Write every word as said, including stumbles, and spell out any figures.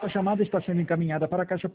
A chamada está sendo encaminhada para a caixa